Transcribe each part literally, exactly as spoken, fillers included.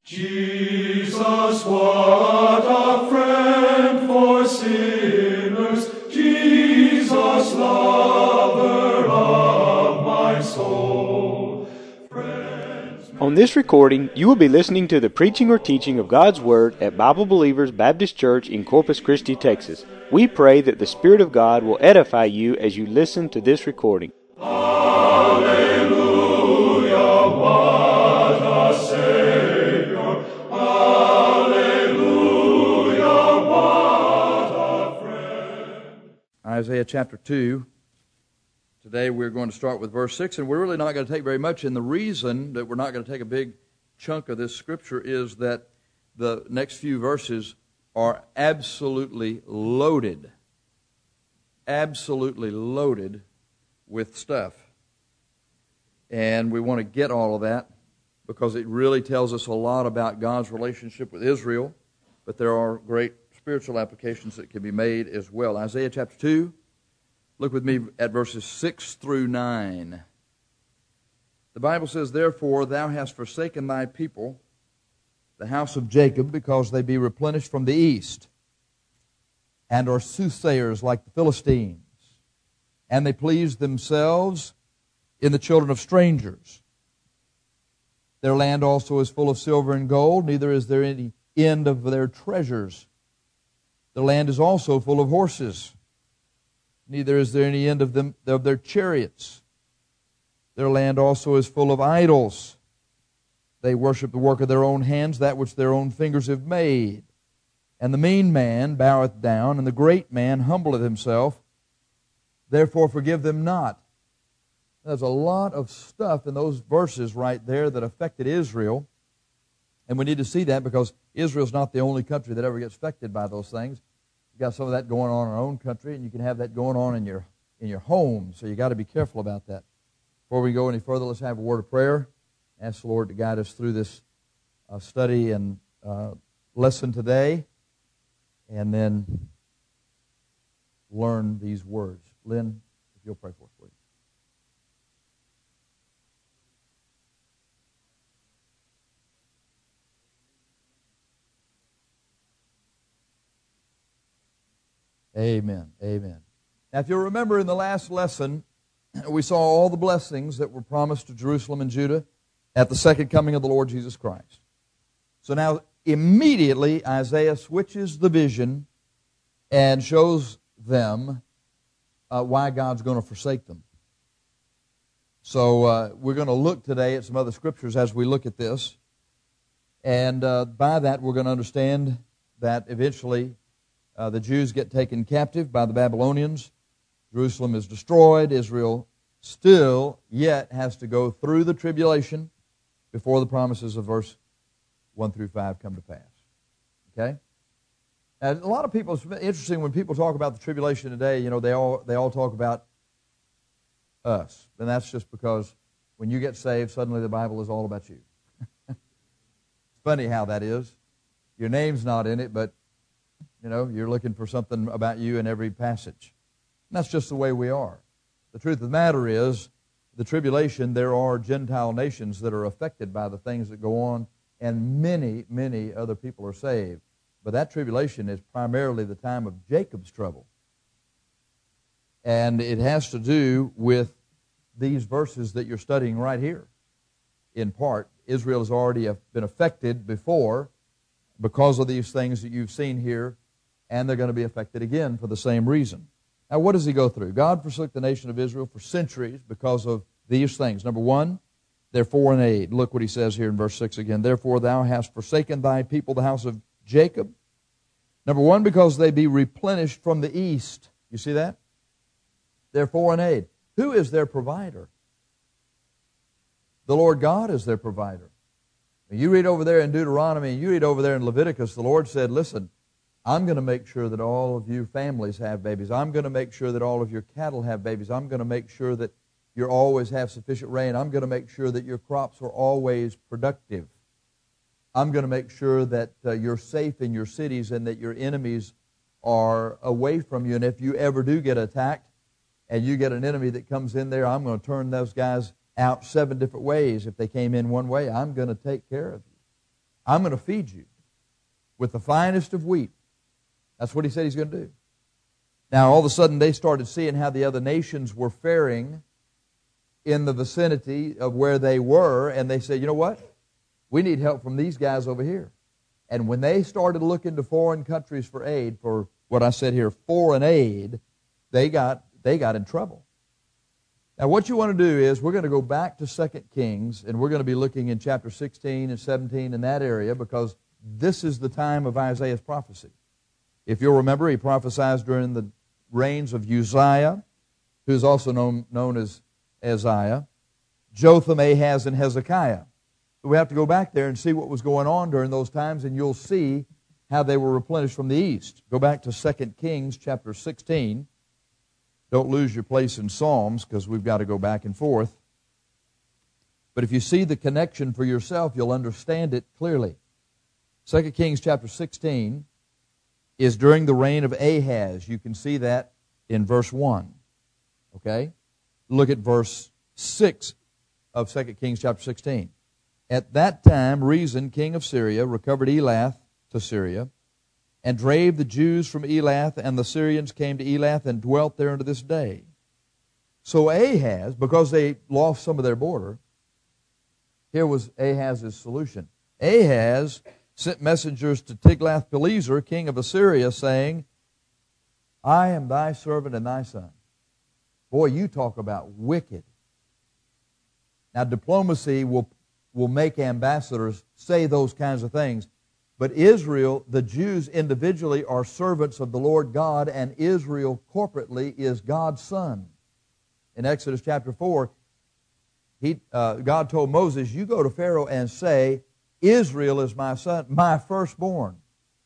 Jesus, what a friend for sinners, Jesus, lover of my soul. Friends, On this recording, you will be listening to the preaching or teaching of God's Word at Bible Believers Baptist Church in Corpus Christi, Texas. We pray that the Spirit of God will edify you as you listen to this recording. Hallelujah, what a Savior. Hallelujah, what a friend. Isaiah chapter two. Today we're going to start with verse six, and we're really not going to take very much. And the reason that we're not going to take a big chunk of this scripture is that the next few verses are absolutely loaded, absolutely loaded with stuff. And we want to get all of that because it really tells us a lot about God's relationship with Israel, but there are great spiritual applications that can be made as well. Isaiah chapter two. Look with me at verses six through nine. The Bible says, "Therefore thou hast forsaken thy people, the house of Jacob, because they be replenished from the east, and are soothsayers like the Philistines, and they please themselves in the children of strangers. Their land also is full of silver and gold, neither is there any end of their treasures. Their land is also full of horses, neither is there any end of them of their chariots. Their land also is full of idols. They worship the work of their own hands, that which their own fingers have made. And the mean man boweth down, and the great man humbleth himself. Therefore forgive them not." There's a lot of stuff in those verses right there that affected Israel. And we need to see that because Israel's not the only country that ever gets affected by those things. You've got some of that going on in our own country, and you can have that going on in your in your home. So you've got to be careful about that. Before we go any further, let's have a word of prayer. Ask the Lord to guide us through this uh, study and uh, lesson today, and then learn these words. Lynn, if you'll pray for us, please. Amen. Amen. Now, if you'll remember in the last lesson, we saw all the blessings that were promised to Jerusalem and Judah at the second coming of the Lord Jesus Christ. So now, immediately, Isaiah switches the vision and shows them uh, why God's going to forsake them. So uh, we're going to look today at some other scriptures as we look at this. And uh, by that, we're going to understand that eventually Uh, the Jews get taken captive by the Babylonians. Jerusalem is destroyed. Israel still yet has to go through the tribulation before the promises of verse one through five come to pass. Okay? And a lot of people, it's interesting when people talk about the tribulation today, you know, they all they all talk about us. And that's just because when you get saved, suddenly the Bible is all about you. It's funny how that is. Your name's not in it, but you know, you're looking for something about you in every passage. And that's just the way we are. The truth of the matter is, the tribulation, there are Gentile nations that are affected by the things that go on, and many, many other people are saved. But that tribulation is primarily the time of Jacob's trouble. And it has to do with these verses that you're studying right here. In part, Israel has already been affected before because of these things that you've seen here, and they're going to be affected again for the same reason. Now, what does he go through? God forsook the nation of Israel for centuries because of these things. Number one, therefore an aid. Look what he says here in verse six again. "Therefore thou hast forsaken thy people, the house of Jacob." Number one, because they be replenished from the east. You see that? Therefore an aid. Who is their provider? The Lord God is their provider. You read over there in Deuteronomy, you read over there in Leviticus, the Lord said, listen, I'm going to make sure that all of your families have babies. I'm going to make sure that all of your cattle have babies. I'm going to make sure that you always have sufficient rain. I'm going to make sure that your crops are always productive. I'm going to make sure that uh, you're safe in your cities and that your enemies are away from you. And if you ever do get attacked and you get an enemy that comes in there, I'm going to turn those guys out seven different ways. If they came in one way, I'm going to take care of you. I'm going to feed you with the finest of wheat. That's what he said he's going to do. Now, all of a sudden, they started seeing how the other nations were faring in the vicinity of where they were, and they said, you know what? We need help from these guys over here. And when they started looking to foreign countries for aid, for what I said here, foreign aid, they got they got in trouble. Now, what you want to do is we're going to go back to Second Kings, and we're going to be looking in chapter sixteen and seventeen in that area, because this is the time of Isaiah's prophecy. If you'll remember, he prophesied during the reigns of Uzziah, who is also known, known as Isaiah, Jotham, Ahaz, and Hezekiah. We have to go back there and see what was going on during those times, and you'll see how they were replenished from the east. Go back to Second Kings chapter sixteen. Don't lose your place in Psalms, because we've got to go back and forth. But if you see the connection for yourself, you'll understand it clearly. Second Kings chapter sixteen is during the reign of Ahaz. You can see that in verse one. Okay? Look at verse six of Second Kings chapter sixteen. At that time, Rezin, king of Syria, recovered Elath to Syria, and drave the Jews from Elath, and the Syrians came to Elath and dwelt there unto this day. So Ahaz, because they lost some of their border, here was Ahaz's solution. Ahaz sent messengers to Tiglath-Pileser, king of Assyria, saying, I am thy servant and thy son. Boy, you talk about wicked. Now, diplomacy will will make ambassadors say those kinds of things. But Israel, the Jews individually, are servants of the Lord God, and Israel corporately is God's son. In Exodus chapter four, he, uh, God told Moses, you go to Pharaoh and say, Israel is my son, my firstborn.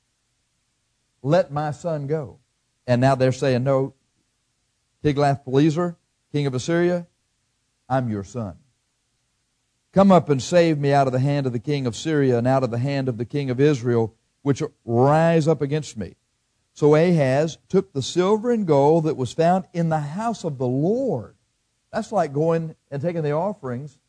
Let my son go. And now they're saying, no, Tiglath-Pileser, king of Assyria, I'm your son. Come up and save me out of the hand of the king of Syria and out of the hand of the king of Israel, which rise up against me. So Ahaz took the silver and gold that was found in the house of the Lord. That's like going and taking the offerings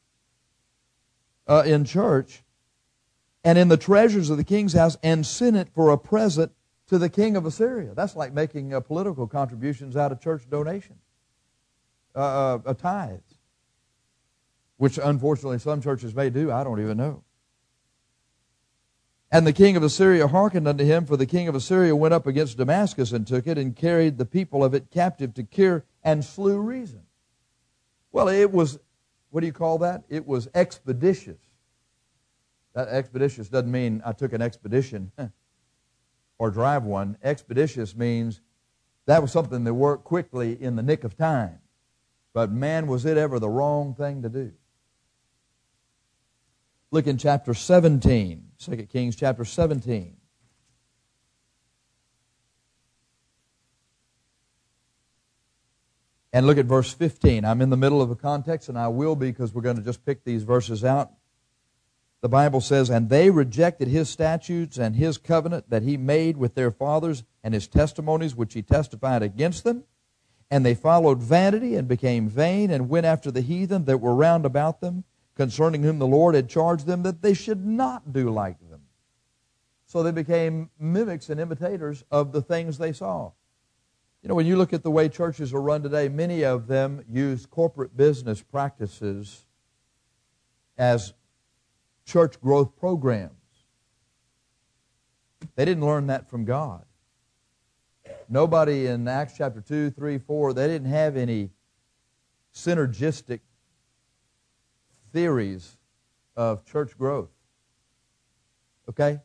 uh, in church and in the treasures of the king's house and sent it for a present to the king of Assyria. That's like making uh, political contributions out of church donations, uh, uh, a tithe. Which unfortunately some churches may do, I don't even know. And the king of Assyria hearkened unto him, for the king of Assyria went up against Damascus and took it, and carried the people of it captive to Kir, and slew Rezin. Well, it was, what do you call that? It was expeditious. That expeditious doesn't mean I took an expedition or drive one. Expeditious means that was something that worked quickly in the nick of time. But man, was it ever the wrong thing to do. Look in chapter seventeen, Second Kings chapter seventeen. And look at verse fifteen. I'm in the middle of a context, and I will be, because we're going to just pick these verses out. The Bible says, and they rejected his statutes and his covenant that he made with their fathers, and his testimonies which he testified against them. And they followed vanity and became vain, and went after the heathen that were round about them, concerning whom the Lord had charged them that they should not do like them. So they became mimics and imitators of the things they saw. You know, when you look at the way churches are run today, many of them use corporate business practices as church growth programs. They didn't learn that from God. Nobody in Acts chapter two, three, four, they didn't have any synergistic theories of church growth. Okay?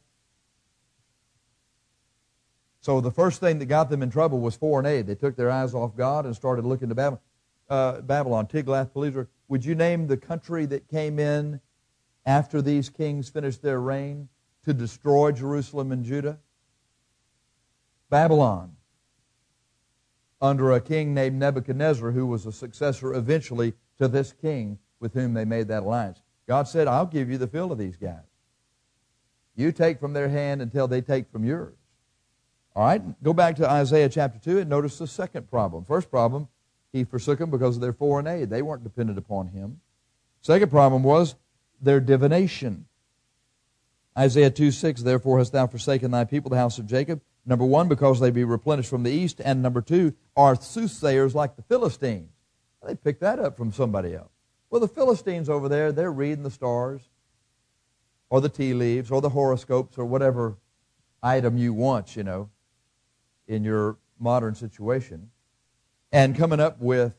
So the first thing that got them in trouble was foreign aid. They took their eyes off God and started looking to Babylon. Uh, Babylon, Tiglath-Pileser. Would you name the country that came in after these kings finished their reign to destroy Jerusalem and Judah? Babylon, under a king named Nebuchadnezzar, who was a successor eventually to this king with whom they made that alliance. God said, I'll give you the fill of these guys. You take from their hand until they take from yours. All right, go back to Isaiah chapter two and notice the second problem. First problem, he forsook them because of their foreign aid. They weren't dependent upon him. Second problem was their divination. Isaiah two six, therefore hast thou forsaken thy people, the house of Jacob. Number one, because they be replenished from the east. And number two, are soothsayers like the Philistines. They picked that up from somebody else. Well, the Philistines over there, they're reading the stars, or the tea leaves, or the horoscopes, or whatever item you want, you know, in your modern situation, and coming up with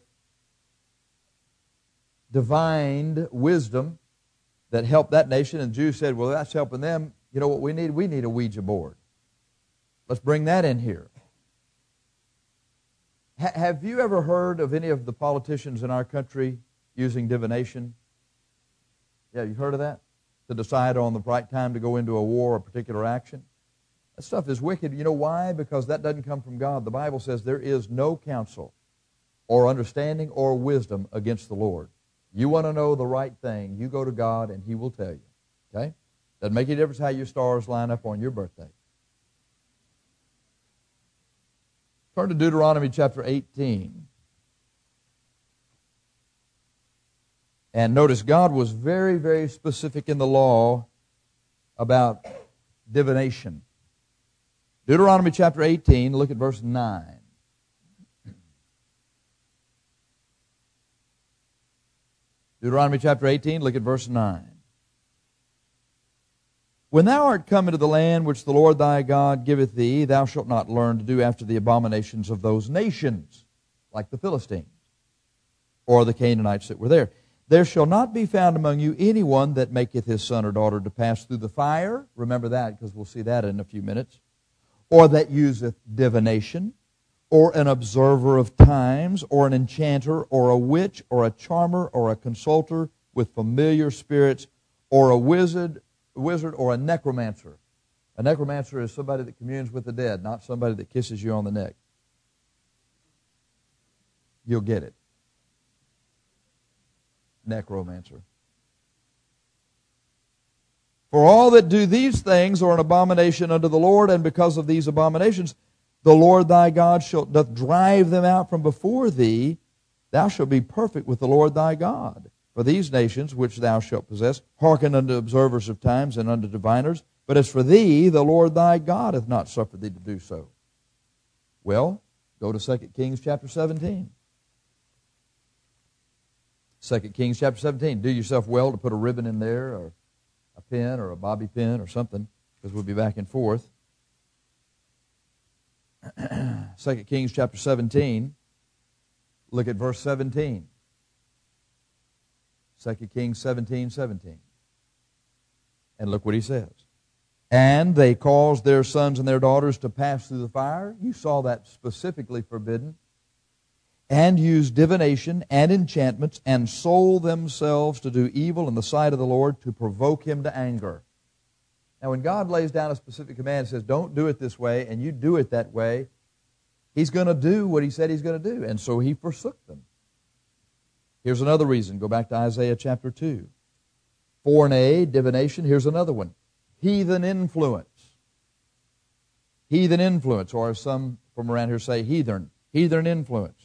divine wisdom that helped that nation. And the Jews said, well, that's helping them. You know what we need? We need a Ouija board. Let's bring that in here. H- have you ever heard of any of the politicians in our country using divination? Yeah, you've heard of that? To decide on the right time to go into a war or a particular action? That stuff is wicked. You know why? Because that doesn't come from God. The Bible says there is no counsel or understanding or wisdom against the Lord. You want to know the right thing, you go to God and He will tell you. Okay? Doesn't make any difference how your stars line up on your birthday. Turn to Deuteronomy chapter eighteen. And notice God was very, very specific in the law about divination. Deuteronomy chapter eighteen, look at verse nine. Deuteronomy chapter eighteen, look at verse nine. When thou art come into the land which the Lord thy God giveth thee, thou shalt not learn to do after the abominations of those nations, like the Philistines, or the Canaanites that were there. There shall not be found among you anyone that maketh his son or daughter to pass through the fire. Remember that, because we'll see that in a few minutes. Or that useth divination, or an observer of times, or an enchanter, or a witch, or a charmer, or a consulter with familiar spirits, or a wizard, wizard, or a necromancer. A necromancer is somebody that communes with the dead, not somebody that kisses you on the neck. You'll get it. Necromancer. For all that do these things are an abomination unto the Lord, and because of these abominations, the Lord thy God shall, doth drive them out from before thee. Thou shalt be perfect with the Lord thy God. For these nations which thou shalt possess hearken unto observers of times and unto diviners. But as for thee, the Lord thy God hath not suffered thee to do so. Well, go to Second Kings chapter seventeen. Second Kings chapter seventeen. Do yourself well to put a ribbon in there, or a pen, or a bobby pin, or something, because we'll be back and forth. Second Kings chapter seventeen. Look at verse seventeen. Second Kings seventeen, seventeen. And look what he says. And they caused their sons and their daughters to pass through the fire. You saw that specifically forbidden. And used divination and enchantments, and sold themselves to do evil in the sight of the Lord, to provoke Him to anger. Now, when God lays down a specific command and says, don't do it this way, and you do it that way, He's going to do what He said He's going to do. And so He forsook them. Here's another reason. Go back to Isaiah chapter two. Foreign divination. Here's another one. Heathen influence. Heathen influence, or as some from around here say, heathen. Heathen influence.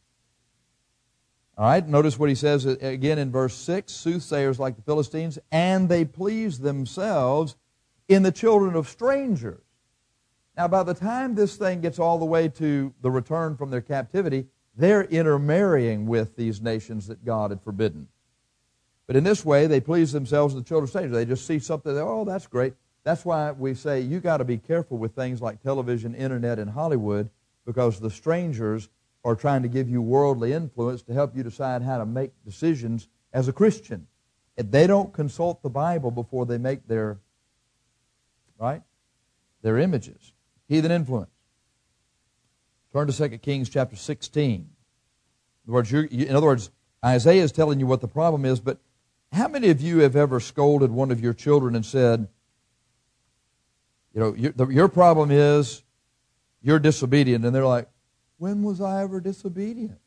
All right, notice what he says again in verse six. Soothsayers like the Philistines, and they please themselves in the children of strangers. Now, by the time this thing gets all the way to the return from their captivity, they're intermarrying with these nations that God had forbidden. But in this way, they please themselves in the children of strangers. They just see something, they, oh, that's great. That's why we say you got to be careful with things like television, internet, and Hollywood, because the strangers are trying to give you worldly influence to help you decide how to make decisions as a Christian. If they don't consult the Bible before they make their, right, their images. Heathen influence. Turn to Second Kings chapter sixteen. In other words, you're, in other words, Isaiah is telling you what the problem is, but how many of you have ever scolded one of your children and said, you know, your, the, your problem is you're disobedient, and they're like, when was I ever disobedient?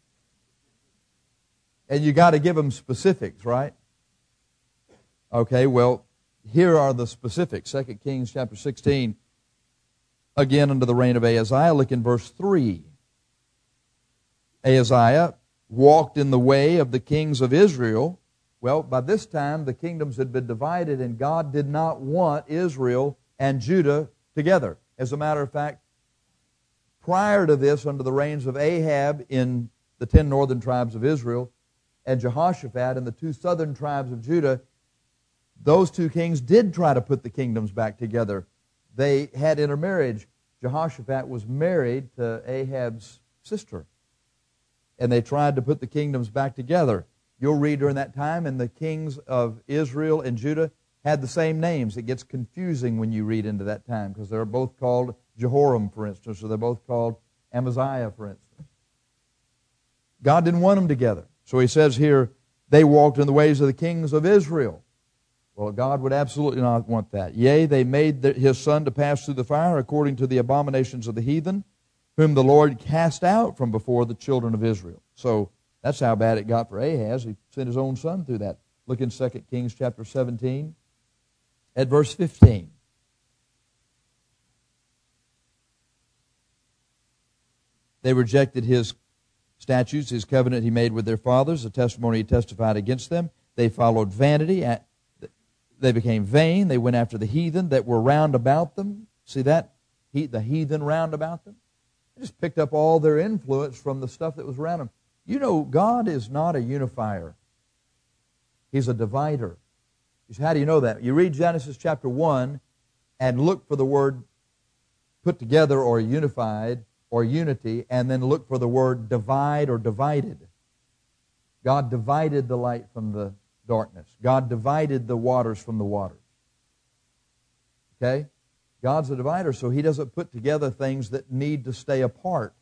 And you got to give them specifics, right? Okay, well, here are the specifics. Second Kings chapter sixteen, again under the reign of Ahaziah. Look in verse three. Ahaziah walked in the way of the kings of Israel, Well, by this time, the kingdoms had been divided, and God did not want Israel and Judah together. As a matter of fact, prior to this, under the reigns of Ahab in the ten northern tribes of Israel, and Jehoshaphat in the two southern tribes of Judah, those two kings did try to put the kingdoms back together. They had intermarriage. Jehoshaphat was married to Ahab's sister, and they tried to put the kingdoms back together. You'll read during that time, and the kings of Israel and Judah had the same names. It gets confusing when you read into that time, because they're both called Jehoram, for instance, or they're both called Amaziah, for instance. God didn't want them together. So he says here, they walked in the ways of the kings of Israel. Well, God would absolutely not want that. Yea, they made the, his son to pass through the fire according to the abominations of the heathen, whom the Lord cast out from before the children of Israel. So that's how bad it got for Ahaz. He sent his own son through that. Look in Second Kings chapter seventeen at verse fifteen. They rejected his statutes, his covenant he made with their fathers, the testimony he testified against them. They followed vanity. They became vain. They went after the heathen that were round about them. See that? He, the heathen round about them. They just picked up all their influence from the stuff that was around them. You know, God is not a unifier. He's a divider. You say, how do you know that? You read Genesis chapter one and look for the word put together or unified or unity, and then look for the word divide or divided. God divided the light from the darkness. God divided the waters from the waters. Okay? God's a divider, so He doesn't put together things that need to stay apart.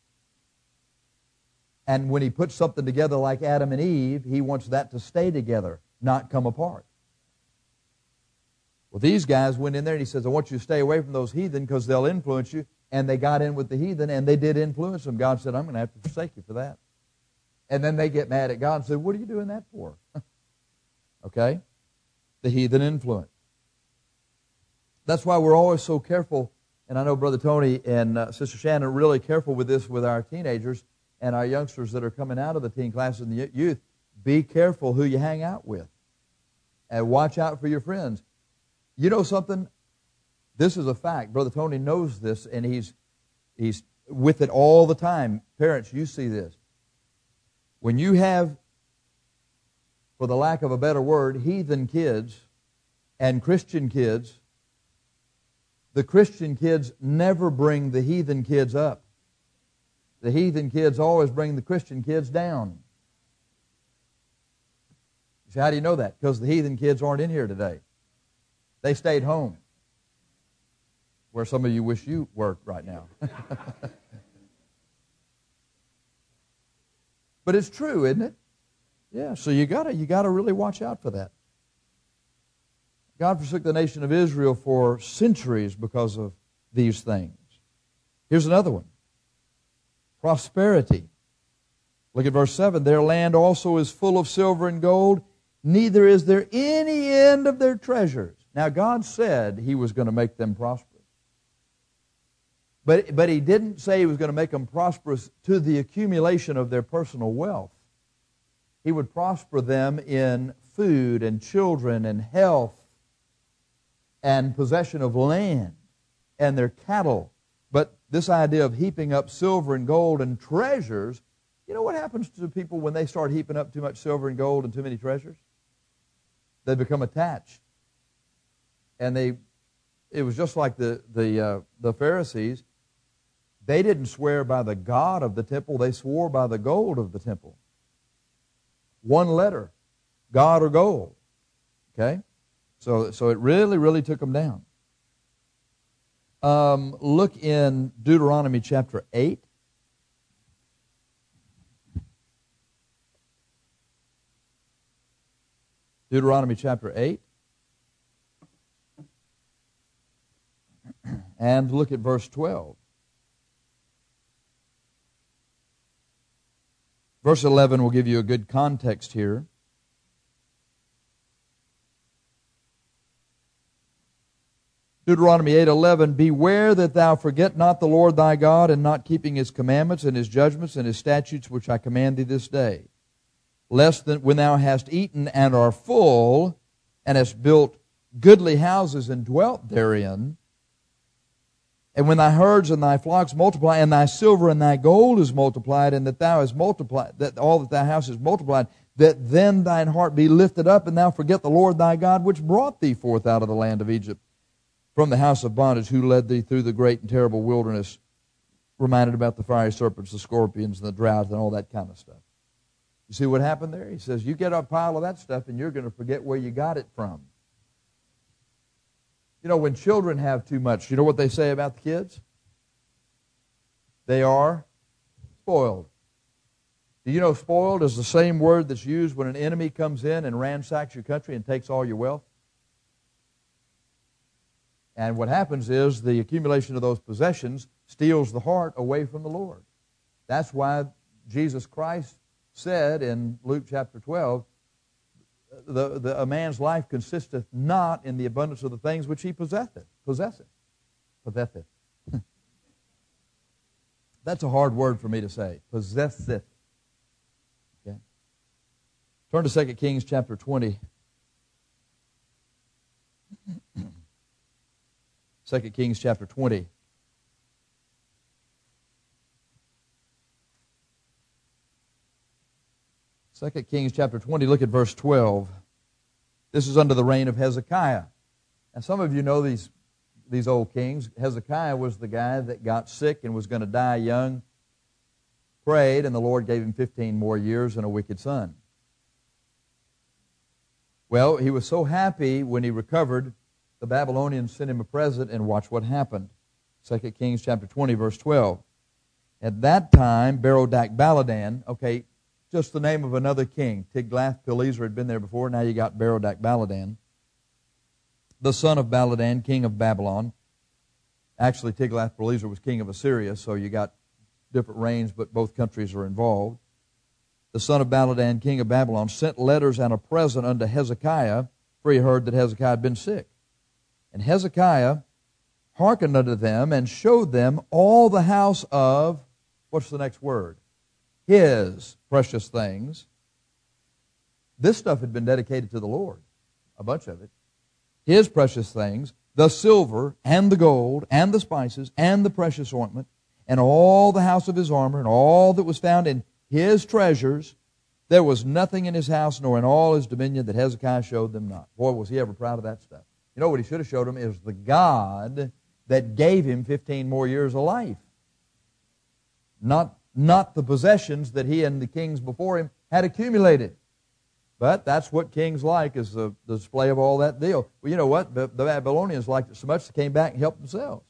And when He puts something together like Adam and Eve, He wants that to stay together, not come apart. Well, these guys went in there and He says, I want you to stay away from those heathen because they'll influence you. And they got in with the heathen, and they did influence them. God said, I'm going to have to forsake you for that. And then they get mad at God and say, what are you doing that for? Okay? The heathen influence. That's why we're always so careful, and I know Brother Tony and uh, Sister Shannon are really careful with this with our teenagers and our youngsters that are coming out of the teen classes and the youth. Be careful who you hang out with. And watch out for your friends. You know something? This is a fact. Brother Tony knows this, and he's he's with it all the time. Parents, you see this. When you have, for the lack of a better word, heathen kids and Christian kids, the Christian kids never bring the heathen kids up. The heathen kids always bring the Christian kids down. You say, how do you know that? Because the heathen kids aren't in here today. They stayed home. Where some of you wish you were right now. But it's true, isn't it? Yeah, so you gotta you gotta really watch out for that. God forsook the nation of Israel for centuries because of these things. Here's another one. Prosperity. Look at verse seven. Their land also is full of silver and gold, neither is there any end of their treasures. Now God said He was going to make them prosperous. But, but He didn't say He was going to make them prosperous to the accumulation of their personal wealth. He would prosper them in food and children and health and possession of land and their cattle. But this idea of heaping up silver and gold and treasures, you know what happens to people when they start heaping up too much silver and gold and too many treasures? They become attached. And they, it was just like the, the, uh, the Pharisees. They didn't swear by the God of the temple. They swore by the gold of the temple. One letter, God or gold. Okay? So, so it really, really took them down. Um, look in Deuteronomy chapter eight. Deuteronomy chapter eight. And look at verse twelve. Verse eleven will give you a good context here. Deuteronomy eight eleven, beware that thou forget not the Lord thy God, and not keeping His commandments and His judgments and His statutes which I command thee this day. lest that when thou hast eaten and are full, and hast built goodly houses and dwelt therein, and when thy herds and thy flocks multiply, and thy silver and thy gold is multiplied, and that thou hast multiplied, that all that thy house is multiplied, that then thine heart be lifted up, and thou forget the Lord thy God, which brought thee forth out of the land of Egypt, from the house of bondage, who led thee through the great and terrible wilderness. Reminded about the fiery serpents, the scorpions, and the drought, and all that kind of stuff. You see what happened there? He says, you get a pile of that stuff, and you're going to forget where you got it from. You know, when children have too much, you know what they say about the kids? They are spoiled. Do you know spoiled is the same word that's used when an enemy comes in and ransacks your country and takes all your wealth? And what happens is the accumulation of those possessions steals the heart away from the Lord. That's why Jesus Christ said in Luke chapter twelve, The, the, a man's life consisteth not in the abundance of the things which he possesseth. Possesseth. Possesseth. That's a hard word for me to say. Possesseth. Okay. Turn to Second Kings chapter twenty. Second Kings chapter twenty. Second Kings chapter twenty, look at verse twelve. This is under the reign of Hezekiah. And some of you know these, these old kings. Hezekiah was the guy that got sick and was going to die young, prayed, and the Lord gave him fifteen more years and a wicked son. Well, he was so happy when he recovered, the Babylonians sent him a present, and watch what happened. Second Kings chapter twenty, verse twelve. At that time, Berodach-Baladan, okay, just the name of another king. Tiglath-Pileser had been there before. Now you got Berodach-Baladan, the son of Baladan, king of Babylon. Actually, Tiglath-Pileser was king of Assyria, so you got different reigns, but both countries are involved. The son of Baladan, king of Babylon, sent letters and a present unto Hezekiah, for he heard that Hezekiah had been sick. And Hezekiah hearkened unto them and showed them all the house of, what's the next word? His precious things. This stuff had been dedicated to the Lord, a bunch of it. His precious things, the silver and the gold and the spices and the precious ointment, and all the house of his armor, and all that was found in his treasures. There was nothing in his house nor in all his dominion that Hezekiah showed them not. Boy, was he ever proud of that stuff. You know what he should have showed them is the God that gave him fifteen more years of life. Not Not the possessions that he and the kings before him had accumulated. But that's what kings like, is the, the display of all that deal. Well, you know what? The, the Babylonians liked it so much they came back and helped themselves.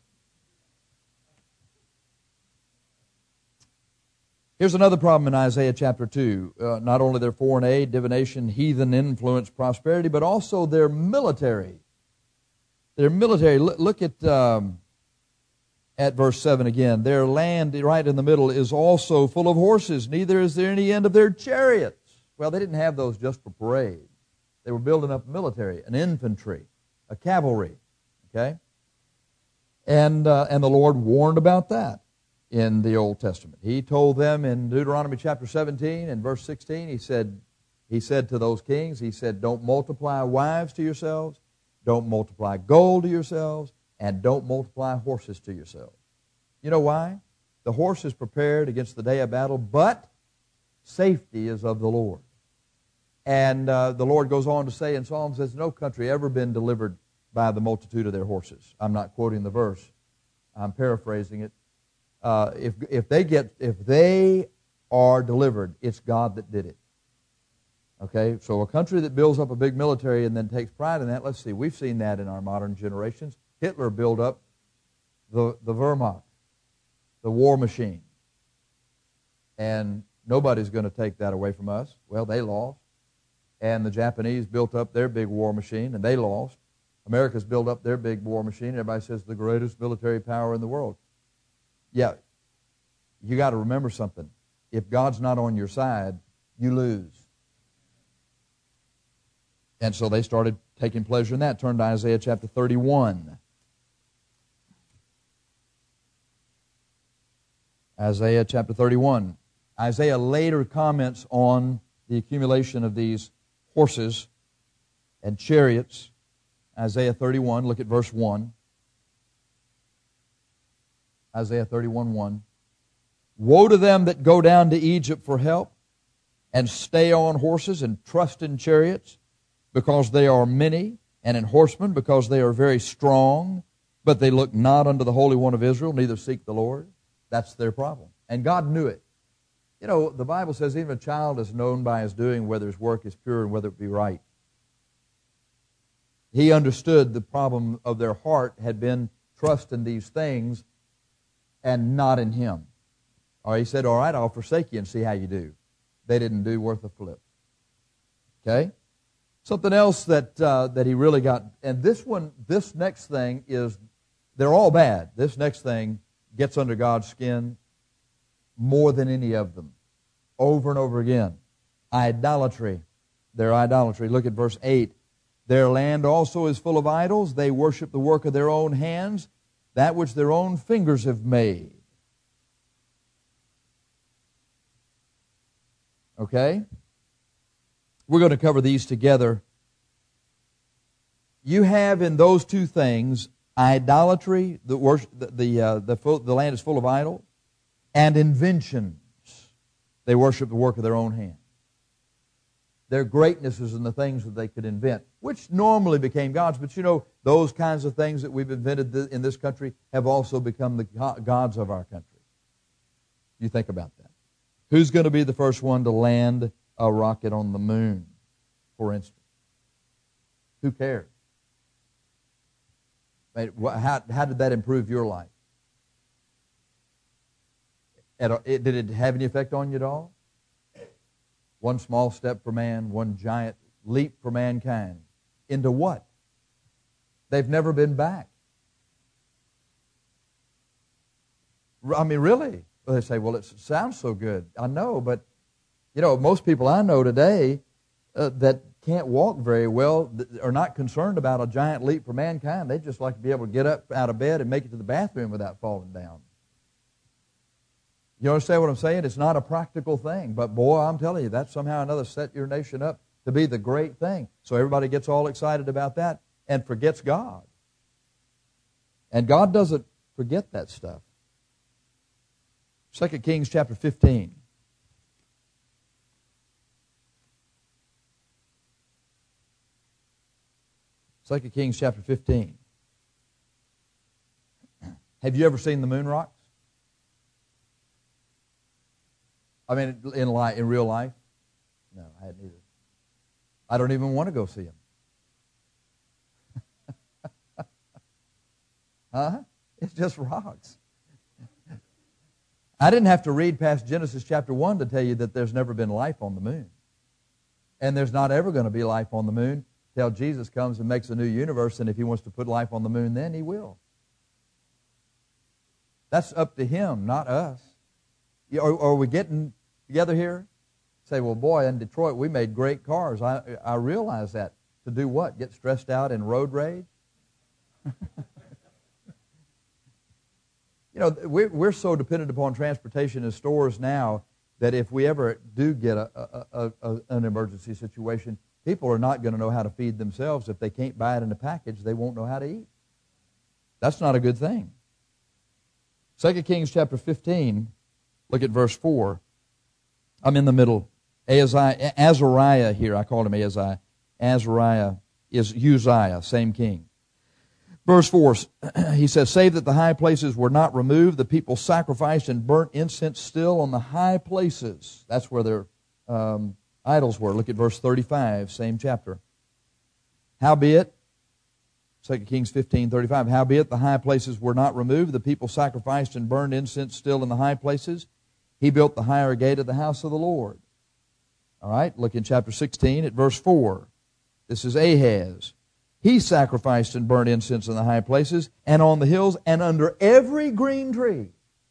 Here's another problem in Isaiah chapter two. Uh, not only their foreign aid, divination, heathen influence, prosperity, but also their military. Their military. Look, look at... Um, At verse seven again, their land right in the middle is also full of horses, neither is there any end of their chariots. Well, they didn't have those just for parade. They were building up military, an infantry, a cavalry, okay? And, uh, and the Lord warned about that in the Old Testament. He told them in Deuteronomy chapter seventeen and verse sixteen, he said, he said to those kings, he said, don't multiply wives to yourselves, don't multiply gold to yourselves, and don't multiply horses to yourselves. You know why? The horse is prepared against the day of battle, but safety is of the Lord. And uh, the Lord goes on to say in Psalms, there's no country ever been delivered by the multitude of their horses. I'm not quoting the verse. I'm paraphrasing it. Uh, if, if, they get, if they are delivered, it's God that did it. Okay, so a country that builds up a big military and then takes pride in that, let's see, we've seen that in our modern generations. Hitler built up the, the Wehrmacht, the war machine. And nobody's going to take that away from us. Well, they lost. And the Japanese built up their big war machine, and they lost. America's built up their big war machine. Everybody says the greatest military power in the world. Yeah, you got to remember something. If God's not on your side, you lose. And so they started taking pleasure in that. Turn to Isaiah chapter thirty-one. Isaiah chapter thirty-one. Isaiah later comments on the accumulation of these horses and chariots. Isaiah thirty-one, look at verse one. Isaiah thirty-one, one. Woe to them that go down to Egypt for help, and stay on horses, and trust in chariots, because they are many, and in horsemen, because they are very strong, but they look not unto the Holy One of Israel, neither seek the Lord. That's their problem. And God knew it. You know, the Bible says even a child is known by his doing whether his work is pure and whether it be right. He understood the problem of their heart had been trust in these things and not in Him. Or he said, all right, I'll forsake you and see how you do. They didn't do worth a flip. Okay? Something else that uh, that he really got, and this one, this next thing is, they're all bad. This next thing gets under God's skin more than any of them. Over and over again. Idolatry. Their idolatry. Look at verse eight. Their land also is full of idols. They worship the work of their own hands, that which their own fingers have made. Okay? We're going to cover these together. You have in those two things idolatry, the worship, the the, uh, the, full, the land is full of idols, and inventions. They worship the work of their own hands. Their greatness is in the things that they could invent, which normally became gods. But you know, those kinds of things that we've invented in this country have also become the gods of our country. You think about that. Who's going to be the first one to land a rocket on the moon, for instance? Who cares? How, how did that improve your life? Did it have any effect on you at all? One small step for man, one giant leap for mankind. Into what? They've never been back. I mean, really? Well, they say, well, it sounds so good. I know, but, you know, most people I know today uh, that can't walk very well are not concerned about a giant leap for mankind. They just like to be able to get up out of bed and make it to the bathroom without falling down. You understand what I'm saying? It's not a practical thing. But boy, I'm telling you, that somehow or another set your nation up to be the great thing. So everybody gets all excited about that and forgets God. And God doesn't forget that stuff. Second Kings chapter fifteen. Second Kings chapter fifteen. Have you ever seen the moon rocks? I mean, in life, in real life? No, I hadn't either. I don't even want to go see them. Huh? It's just rocks. I didn't have to read past Genesis chapter one to tell you that there's never been life on the moon. And there's not ever going to be life on the moon till Jesus comes and makes a new universe, and if He wants to put life on the moon, then He will. That's up to Him, not us. Are, are we getting together here? Say, well, boy, in Detroit we made great cars. I, I realize that. To do what? Get stressed out in road rage? You know, we're, we're so dependent upon transportation and stores now that if we ever do get a, a, a, a, an emergency situation, people are not going to know how to feed themselves. If they can't buy it in a package, they won't know how to eat. That's not a good thing. Second Kings chapter fifteen, look at verse four. I'm in the middle. Azariah, Azariah here, I called him Azariah. Azariah is Uzziah, same king. Verse four, he says, save that the high places were not removed, the people sacrificed and burnt incense still on the high places. That's where their um, idols were. Look at verse thirty-five, same chapter. Howbeit, Second Kings fifteen, thirty-five, howbeit the high places were not removed, the people sacrificed and burned incense still in the high places. He built the higher gate of the house of the Lord. All right, look in chapter sixteen at verse four. This is Ahaz. He sacrificed and burnt incense in the high places and on the hills and under every green tree.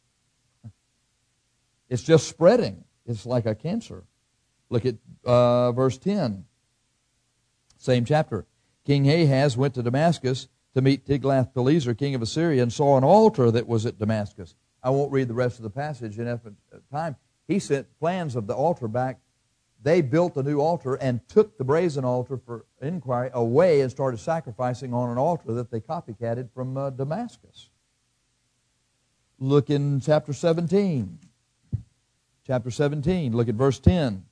It's just spreading. It's like a cancer. Look at uh, verse ten. Same chapter. King Ahaz went to Damascus to meet Tiglath-Pileser, king of Assyria, and saw an altar that was at Damascus. I won't read the rest of the passage in time. He sent plans of the altar back they built a new altar and took the brazen altar for inquiry away and started sacrificing on an altar that they copycatted from uh, Damascus. Look in chapter seventeen. Chapter seventeen, look at verse ten.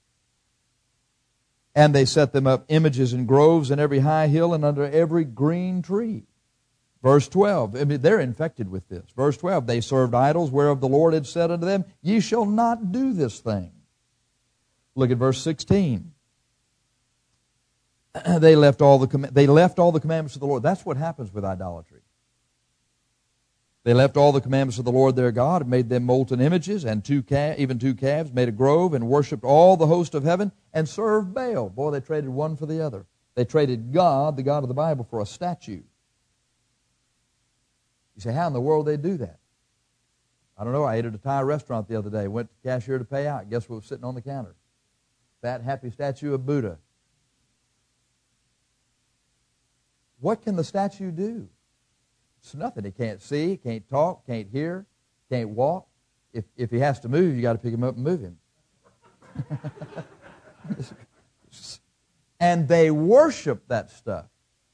And they set them up images in groves in every high hill and under every green tree. Verse twelve, I mean, they're infected with this. Verse twelve, they served idols whereof the Lord had said unto them, ye shall not do this thing. Look at verse sixteen. They left all the they left all the commandments of the Lord. That's what happens with idolatry. They left all the commandments of the Lord their God and made them molten images and two cal- even two calves, made a grove and worshipped all the host of heaven and served Baal. Boy, they traded one for the other. They traded God, the God of the Bible, for a statue. You say, how in the world they do that? I don't know. I ate at a Thai restaurant the other day. Went to the cashier to pay out. Guess what was sitting on the counter? Fat, happy statue of Buddha. What can the statue do? It's nothing. He can't see, can't talk, can't hear, can't walk. If if he has to move, you got to pick him up and move him. And they worship that stuff.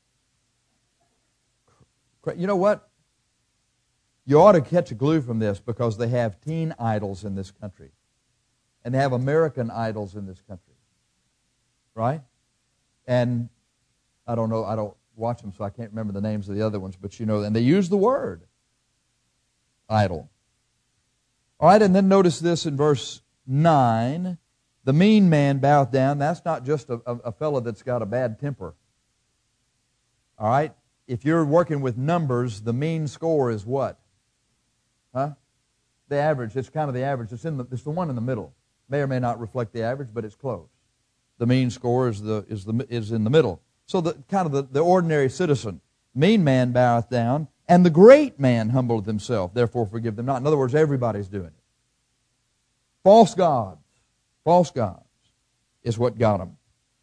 You know what? You ought to catch a clue from this because they have teen idols in this country. And they have American idols in this country. Right? And I don't know, I don't watch them, so I can't remember the names of the other ones, but you know, and they use the word idol. All right, and then notice this in verse nine. The mean man boweth down. That's not just a, a, a fellow that's got a bad temper. All right? If you're working with numbers, the mean score is what? Huh? The average. It's kind of the average. It's in the, it's the one in the middle. May or may not reflect the average, but it's close. The mean score is the is the is in the middle. So the kind of the, the ordinary citizen, mean man boweth down, and the great man humbleth himself, therefore forgive them not. In other words, everybody's doing it. False gods, false gods is what got them.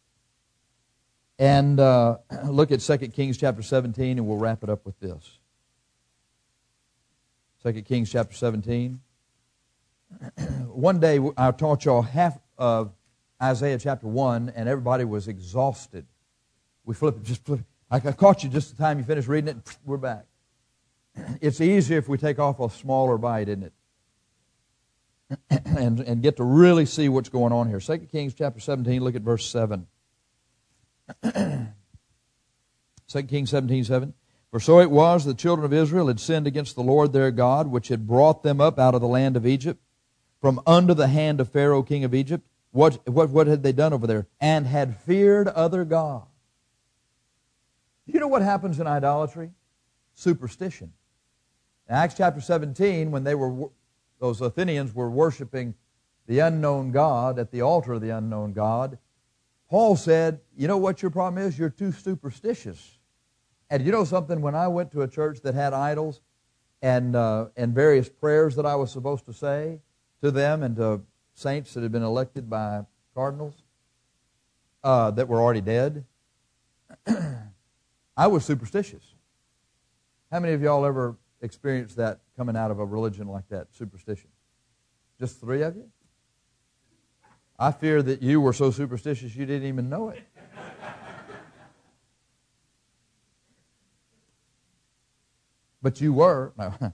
And uh, look at Second Kings chapter seventeen, and we'll wrap it up with this. Second Kings chapter seventeen. One day I taught y'all half of Isaiah chapter one, and everybody was exhausted. We flip it, just flip it. I caught you just the time you finished reading it, we're back. It's easier if we take off a smaller bite, isn't it? and, and get to really see what's going on here. Second Kings chapter seventeen, look at verse seven. Second Kings seventeen, seven. For so it was, the children of Israel had sinned against the Lord their God, which had brought them up out of the land of Egypt, from under the hand of Pharaoh, king of Egypt. What, what, what had they done over there? And had feared other gods. You know what happens in idolatry? Superstition. In Acts chapter seventeen, when they were, those Athenians were worshiping the unknown God at the altar of the unknown God, Paul said, you know what your problem is? You're too superstitious. And you know something? When I went to a church that had idols and uh, and various prayers that I was supposed to say to them and to saints that had been elected by cardinals uh, that were already dead, I was superstitious. How many of y'all ever experienced that coming out of a religion like that, superstition? Just three of you? I fear that you were so superstitious you didn't even know it. But you were. No.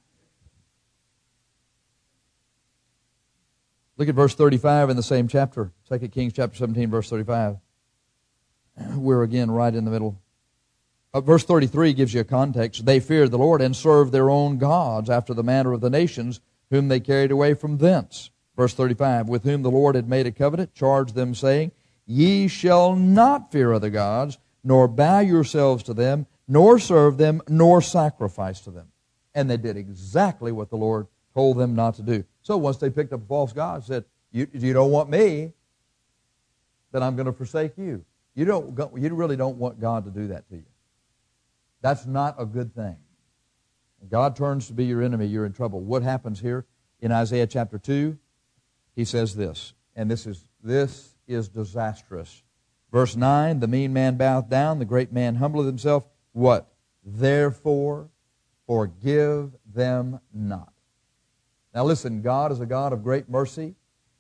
Look at verse thirty-five in the same chapter, Second Kings chapter seventeen, verse thirty-five. We're again right in the middle. Uh, verse thirty-three gives you a context. They feared the Lord and served their own gods after the manner of the nations whom they carried away from thence. Verse thirty-five, with whom the Lord had made a covenant, charged them, saying, ye shall not fear other gods, nor bow yourselves to them, nor serve them, nor sacrifice to them. And they did exactly what the Lord told them not to do. So once they picked up a false god and said, you, you don't want me, then I'm going to forsake you. You don't. You really don't want God to do that to you. That's not a good thing. When God turns to be your enemy, you're in trouble. What happens here in Isaiah chapter two? He says this, and this is this is disastrous. Verse nine, the mean man boweth down, the great man humbleth himself. What? Therefore, forgive them not. Now listen, God is a God of great mercy,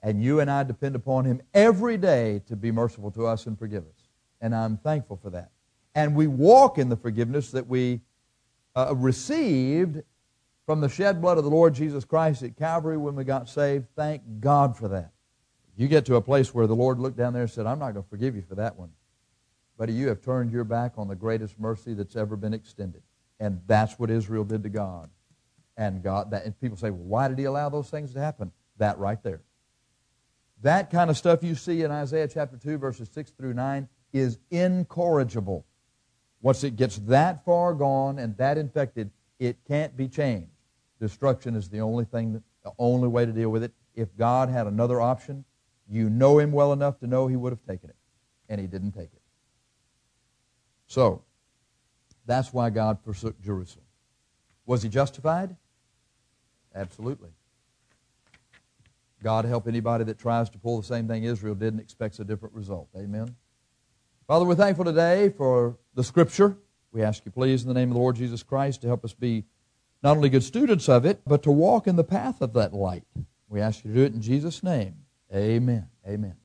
And you and I depend upon Him every day to be merciful to us and forgive us. And I'm thankful for that. And we walk in the forgiveness that we uh, received from the shed blood of the Lord Jesus Christ at Calvary when we got saved. Thank God for that. You get to a place where the Lord looked down there and said, I'm not going to forgive you for that one. But you have turned your back on the greatest mercy that's ever been extended. And that's what Israel did to God. And God, that, and people say, well, why did He allow those things to happen? That right there. That kind of stuff you see in Isaiah chapter two, verses six through nine, is incorrigible. Once it gets that far gone and that infected, it can't be changed. Destruction is the only thing, that, the only way to deal with it. If God had another option, you know Him well enough to know He would have taken it. And He didn't take it. So, that's why God forsook Jerusalem. Was He justified? Absolutely. God help anybody that tries to pull the same thing Israel did and expects a different result. Amen. Father, we're thankful today for the Scripture. We ask you, please, in the name of the Lord Jesus Christ, to help us be not only good students of it, but to walk in the path of that light. We ask you to do it in Jesus' name. Amen. Amen.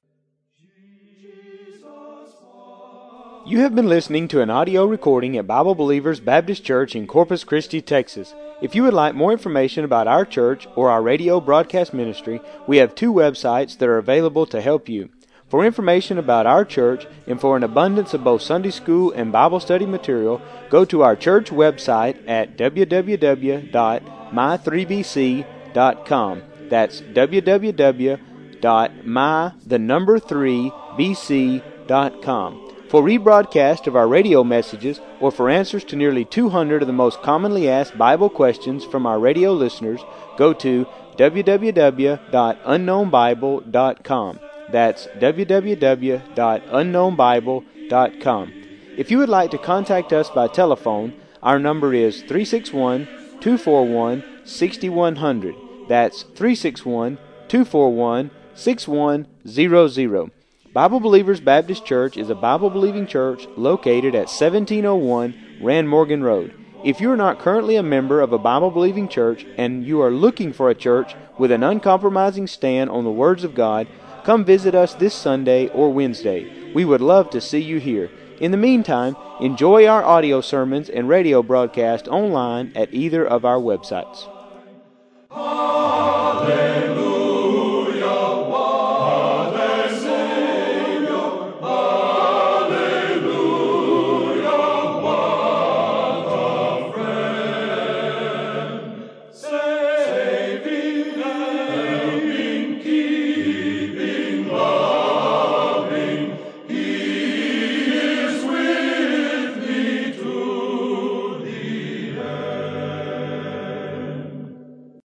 You have been listening to an audio recording at Bible Believers Baptist Church in Corpus Christi, Texas. If you would like more information about our church or our radio broadcast ministry, we have two websites that are available to help you. For information about our church and for an abundance of both Sunday school and Bible study material, go to our church website at w w w dot my three b c dot com. That's w w w dot my the number three b c dot com. For rebroadcast of our radio messages or for answers to nearly two hundred of the most commonly asked Bible questions from our radio listeners, go to w w w dot unknown bible dot com. That's w w w dot unknown bible dot com. If you would like to contact us by telephone, our number is three six one, two four one, six one zero zero. That's three six one, two four one, six one zero zero. Bible Believers Baptist Church is a Bible-believing church located at seventeen oh one Rand Morgan Road. If you are not currently a member of a Bible-believing church and you are looking for a church with an uncompromising stand on the words of God, come visit us this Sunday or Wednesday. We would love to see you here. In the meantime, enjoy our audio sermons and radio broadcast online at either of our websites.